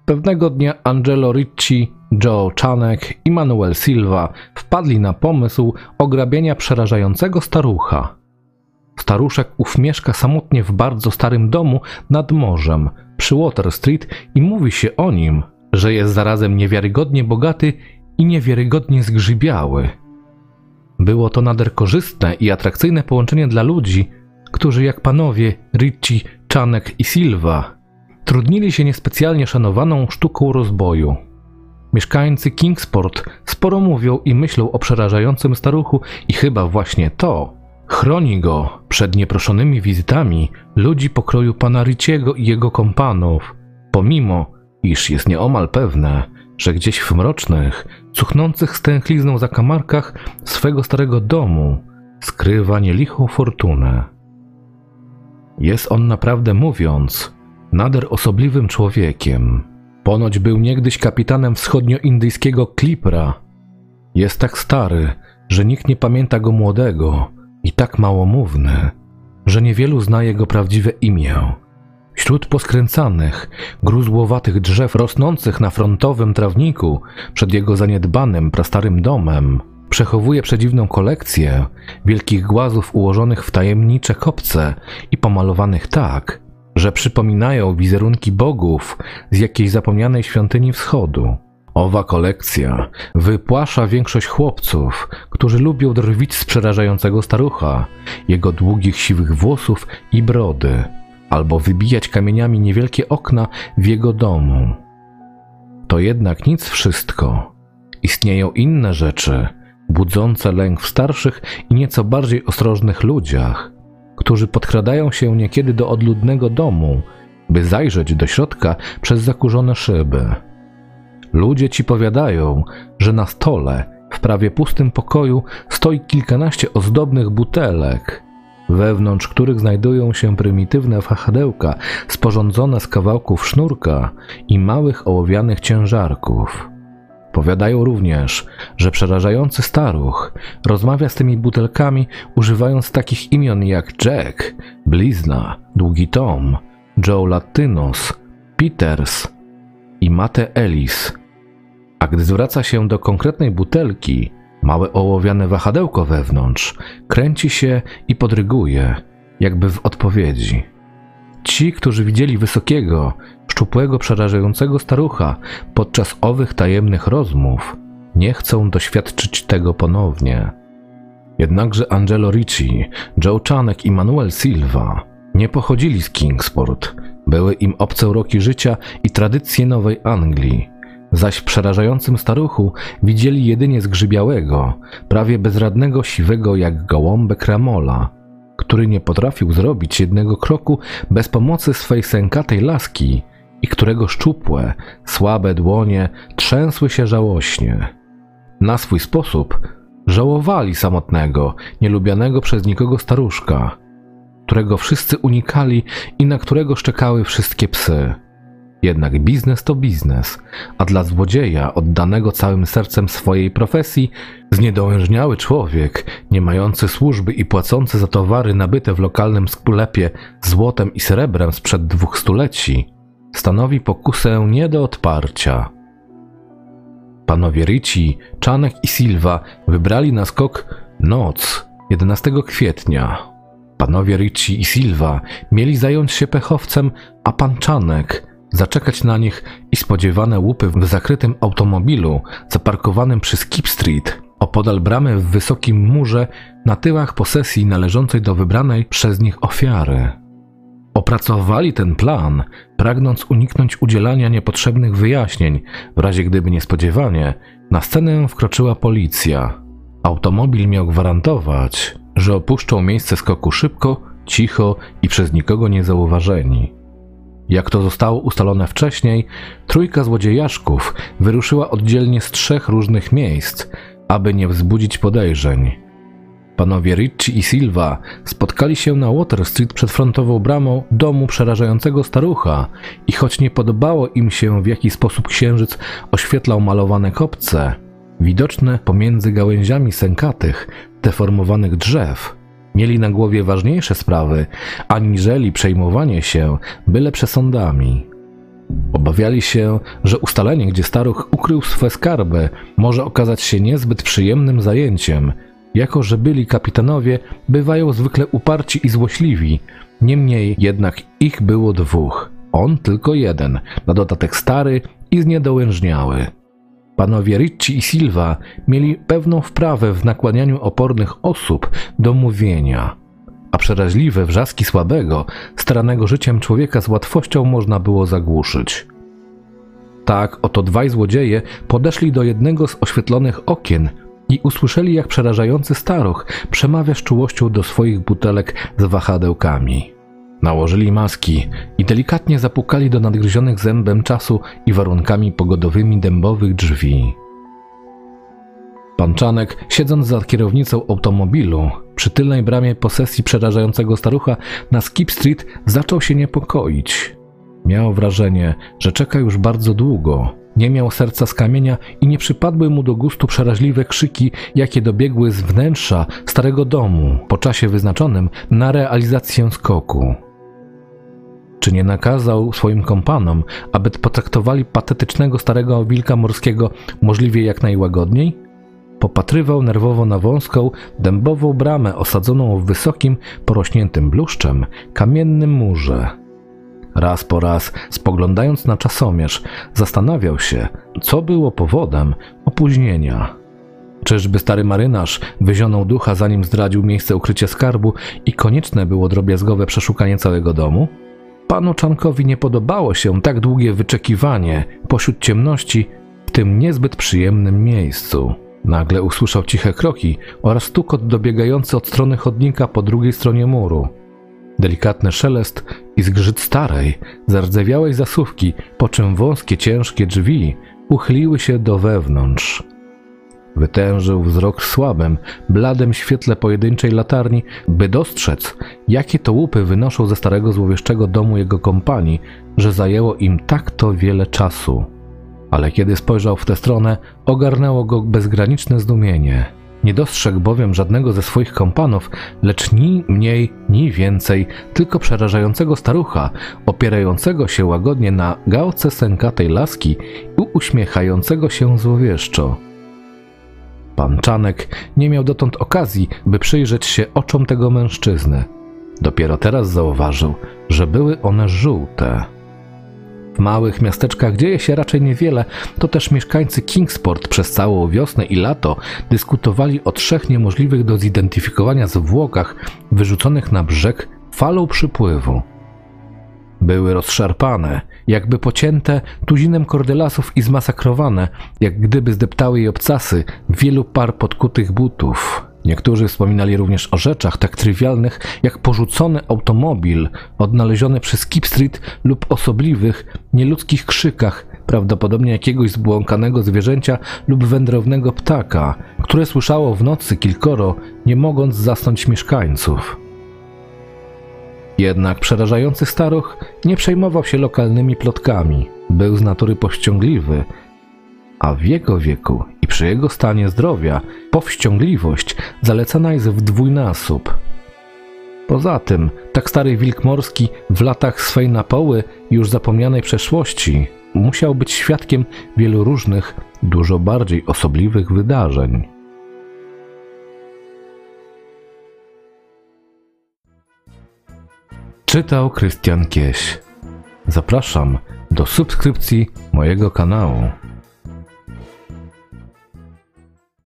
Pewnego dnia Angelo Ricci, Joe Czanek i Manuel Silva wpadli na pomysł ograbienia przerażającego starucha. Staruszek ów mieszka samotnie w bardzo starym domu nad morzem przy Water Street i mówi się o nim, że jest zarazem niewiarygodnie bogaty i niewiarygodnie zgrzybiały. Było to nader korzystne i atrakcyjne połączenie dla ludzi, którzy jak panowie Ricci, Czanek i Silva trudnili się niespecjalnie szanowaną sztuką rozboju. Mieszkańcy Kingsport sporo mówią i myślą o przerażającym staruchu i chyba właśnie to chroni go przed nieproszonymi wizytami ludzi pokroju pana Ricciego i jego kompanów, pomimo iż jest nieomal pewne, że gdzieś w mrocznych, cuchnących stęchlizną zakamarkach swego starego domu skrywa nielichą fortunę. Jest on naprawdę mówiąc nader osobliwym człowiekiem. Ponoć był niegdyś kapitanem wschodnioindyjskiego Clippera. Jest tak stary, że nikt nie pamięta go młodego i tak małomówny, że niewielu zna jego prawdziwe imię. Wśród poskręcanych, gruzłowatych drzew rosnących na frontowym trawniku przed jego zaniedbanym, prastarym domem przechowuje przedziwną kolekcję wielkich głazów ułożonych w tajemnicze kopce i pomalowanych tak, że przypominają wizerunki bogów z jakiejś zapomnianej świątyni wschodu. Owa kolekcja wypłasza większość chłopców, którzy lubią drwić z przerażającego starucha, jego długich siwych włosów i brody, albo wybijać kamieniami niewielkie okna w jego domu. To jednak nic wszystko. Istnieją inne rzeczy, budzące lęk w starszych i nieco bardziej ostrożnych ludziach, którzy podkradają się niekiedy do odludnego domu, by zajrzeć do środka przez zakurzone szyby. Ludzie ci powiadają, że na stole, w prawie pustym pokoju, stoi kilkanaście ozdobnych butelek, wewnątrz których znajdują się prymitywne wahadełka sporządzone z kawałków sznurka i małych ołowianych ciężarków. Powiadają również, że przerażający staruch rozmawia z tymi butelkami, używając takich imion jak Jack, Blizna, Długi Tom, Joe Latinos, Peters i Mate Ellis. A gdy zwraca się do konkretnej butelki, małe ołowiane wahadełko wewnątrz kręci się i podryguje, jakby w odpowiedzi. Ci, którzy widzieli wysokiego, szczupłego, przerażającego starucha podczas owych tajemnych rozmów, nie chcą doświadczyć tego ponownie. Jednakże Angelo Ricci, Joe Czanek i Manuel Silva nie pochodzili z Kingsport. Były im obce uroki życia i tradycje Nowej Anglii. Zaś w przerażającym staruchu widzieli jedynie zgrzybiałego, prawie bezradnego, siwego jak gołąbek Ramola, który nie potrafił zrobić jednego kroku bez pomocy swej sękatej laski i którego szczupłe, słabe dłonie trzęsły się żałośnie. Na swój sposób żałowali samotnego, nielubianego przez nikogo staruszka, którego wszyscy unikali i na którego szczekały wszystkie psy. Jednak biznes to biznes, a dla złodzieja oddanego całym sercem swojej profesji, zniedołężniały człowiek, nie mający służby i płacący za towary nabyte w lokalnym sklepie złotem i srebrem sprzed 2 stuleci, stanowi pokusę nie do odparcia. Panowie Ricci, Czanek i Silva wybrali na skok noc 11 kwietnia. Panowie Ricci i Silva mieli zająć się pechowcem, a pan Czanek zaczekać na nich i spodziewane łupy w zakrytym automobilu zaparkowanym przy Skip Street opodal bramy w wysokim murze na tyłach posesji należącej do wybranej przez nich ofiary. Opracowali ten plan, pragnąc uniknąć udzielania niepotrzebnych wyjaśnień, w razie gdyby niespodziewanie na scenę wkroczyła policja. Automobil miał gwarantować, że opuszczą miejsce skoku szybko, cicho i przez nikogo niezauważeni. Jak to zostało ustalone wcześniej, trójka złodziejaszków wyruszyła oddzielnie z 3 różnych miejsc, aby nie wzbudzić podejrzeń. Panowie Ricci i Silva spotkali się na Water Street przed frontową bramą domu przerażającego starucha i choć nie podobało im się, w jaki sposób księżyc oświetlał malowane kopce, widoczne pomiędzy gałęziami sękatych, deformowanych drzew, mieli na głowie ważniejsze sprawy, aniżeli przejmowanie się byle przesądami. Obawiali się, że ustalenie, gdzie staruch ukrył swe skarby, może okazać się niezbyt przyjemnym zajęciem, jako że byli kapitanowie bywają zwykle uparci i złośliwi. Niemniej jednak ich było dwóch, on tylko jeden, na dodatek stary i zniedołężniały. Panowie Ricci i Silva mieli pewną wprawę w nakłanianiu opornych osób do mówienia, a przeraźliwe wrzaski słabego, staranego życiem człowieka z łatwością można było zagłuszyć. Tak oto dwaj złodzieje podeszli do jednego z oświetlonych okien i usłyszeli, jak przerażający staruch przemawia z czułością do swoich butelek z wahadełkami. Nałożyli maski i delikatnie zapukali do nadgryzionych zębem czasu i warunkami pogodowymi dębowych drzwi. Pan Czanek, siedząc za kierownicą automobilu, przy tylnej bramie posesji przerażającego starucha na Skip Street, zaczął się niepokoić. Miał wrażenie, że czeka już bardzo długo. Nie miał serca z kamienia i nie przypadły mu do gustu przeraźliwe krzyki, jakie dobiegły z wnętrza starego domu po czasie wyznaczonym na realizację skoku. Czy nie nakazał swoim kompanom, aby potraktowali patetycznego starego wilka morskiego możliwie jak najłagodniej? Popatrywał nerwowo na wąską, dębową bramę osadzoną w wysokim, porośniętym bluszczem, kamiennym murze. Raz po raz, spoglądając na czasomierz, zastanawiał się, co było powodem opóźnienia. Czyżby stary marynarz wyzionął ducha, zanim zdradził miejsce ukrycia skarbu i konieczne było drobiazgowe przeszukanie całego domu? Panu Czankowi nie podobało się tak długie wyczekiwanie pośród ciemności w tym niezbyt przyjemnym miejscu. Nagle usłyszał ciche kroki oraz stukot dobiegający od strony chodnika po drugiej stronie muru. Delikatny szelest i zgrzyt starej, zardzewiałej zasuwki, po czym wąskie, ciężkie drzwi uchyliły się do wewnątrz. Wytężył wzrok w słabym, bladym świetle pojedynczej latarni, by dostrzec, jakie to łupy wynoszą ze starego złowieszczego domu jego kompanii, że zajęło im tak to wiele czasu. Ale kiedy spojrzał w tę stronę, ogarnęło go bezgraniczne zdumienie. Nie dostrzegł bowiem żadnego ze swoich kompanów, lecz ni mniej, ni więcej, tylko przerażającego starucha, opierającego się łagodnie na gałce sękatej laski i uśmiechającego się złowieszczo. Pan Czanek nie miał dotąd okazji, by przyjrzeć się oczom tego mężczyzny. Dopiero teraz zauważył, że były one żółte. W małych miasteczkach dzieje się raczej niewiele, to też mieszkańcy Kingsport przez całą wiosnę i lato dyskutowali o trzech niemożliwych do zidentyfikowania zwłokach wyrzuconych na brzeg falą przypływu. Były rozszarpane, jakby pocięte tuzinem kordelasów i zmasakrowane, jak gdyby zdeptały je obcasy wielu par podkutych butów. Niektórzy wspominali również o rzeczach tak trywialnych jak porzucony automobil odnaleziony przy Skip Street lub osobliwych, nieludzkich krzykach, prawdopodobnie jakiegoś zbłąkanego zwierzęcia lub wędrownego ptaka, które słyszało w nocy kilkoro, nie mogąc zasnąć mieszkańców. Jednak przerażający staruch nie przejmował się lokalnymi plotkami. Był z natury powściągliwy, a w jego wieku i przy jego stanie zdrowia powściągliwość zalecana jest w dwójnasób. Poza tym, tak stary wilk morski w latach swej napoły już zapomnianej przeszłości musiał być świadkiem wielu różnych, dużo bardziej osobliwych wydarzeń. Czytał Krystian Kieś. Zapraszam do subskrypcji mojego kanału.